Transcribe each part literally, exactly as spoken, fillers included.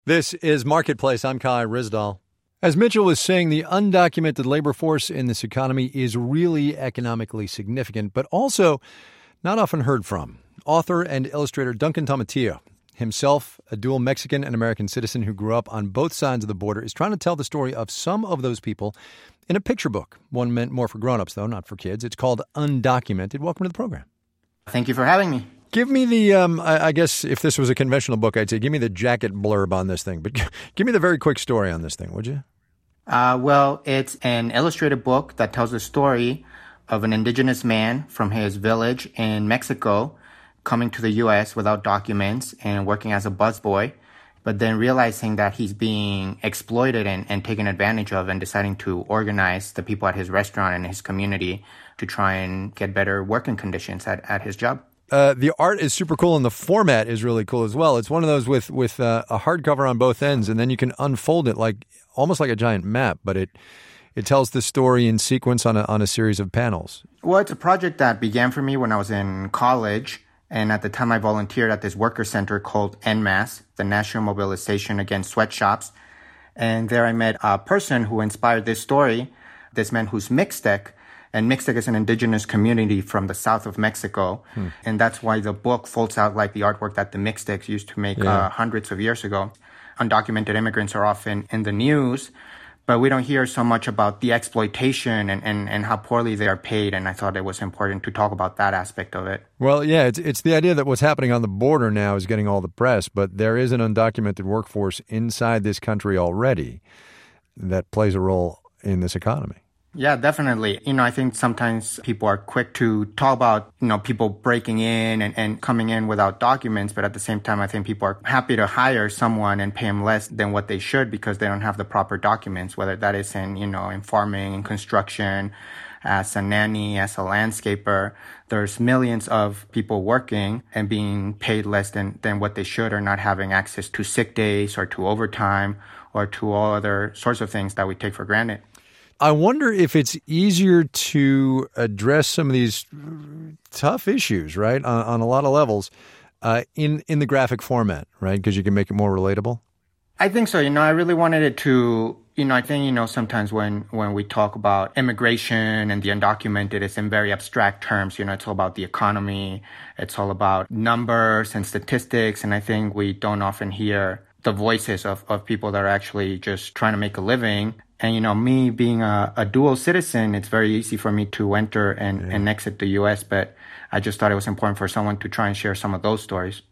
This is Marketplace. I'm Kai Ryssdal. As Mitchell was saying, the undocumented labor force in this economy is really economically significant, but also not often heard from. Author and illustrator Duncan Tomatillo, himself a dual Mexican and American citizen who grew up on both sides of the border, is trying to tell the story of some of those people in a picture book. One meant more for grown-ups, though, not for kids. It's called Undocumented. Welcome to the program. Thank you for having me. Give me the, um, I, I guess if this was a conventional book, I'd say give me the jacket blurb on this thing. But give me the very quick story on this thing, would you? Uh, well, it's an illustrated book that tells the story of an indigenous man from his village in Mexico coming to the U S without documents and working as a busboy, but then realizing that he's being exploited and, and taken advantage of and deciding to organize the people at his restaurant and his community to try and get better working conditions at, at his job. Uh, the art is super cool and the format is really cool as well. It's one of those with, with uh, a hardcover on both ends, and then you can unfold it like almost like a giant map, but it it tells the story in sequence on a, on a series of panels. Well, it's a project that began for me when I was in college. And at the time, I volunteered at this worker center called N M A S, the National Mobilization Against Sweatshops. And there I met a person who inspired this story, this man who's Mixtec. And Mixtec is an indigenous community from the south of Mexico. Hmm. And that's why the book folds out like the artwork that the Mixtecs used to make yeah. uh, hundreds of years ago. Undocumented immigrants are often in the news, but we don't hear so much about the exploitation and, and, and how poorly they are paid. And I thought it was important to talk about that aspect of it. Well, yeah, it's it's the idea that what's happening on the border now is getting all the press, but there is an undocumented workforce inside this country already that plays a role in this economy. Yeah, definitely. You know, I think sometimes people are quick to talk about, you know, people breaking in and, and coming in without documents. But at the same time, I think people are happy to hire someone and pay them less than what they should because they don't have the proper documents, whether that is in, you know, in farming, in construction, as a nanny, as a landscaper. There's millions of people working and being paid less than, than what they should, or not having access to sick days or to overtime or to all other sorts of things that we take for granted. I wonder if it's easier to address some of these tough issues, right, on, on a lot of levels, uh, in, in the graphic format, right, because you can make it more relatable? I think so. You know, I really wanted it to, you know, I think, you know, sometimes when, when we talk about immigration and the undocumented, it's in very abstract terms. You know, it's all about the economy. It's all about numbers and statistics. And I think we don't often hear the voices of, of people that are actually just trying to make a living. And, you know, me being a, a dual citizen, it's very easy for me to enter and, yeah. and exit the U S, but I just thought it was important for someone to try and share some of those stories.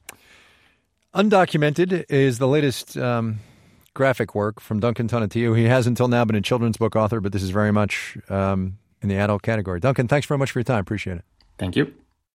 Undocumented is the latest um, graphic work from Duncan Tomatillo. He has until now been a children's book author, but this is very much um, in the adult category. Duncan, thanks very much for your time. Appreciate it. Thank you.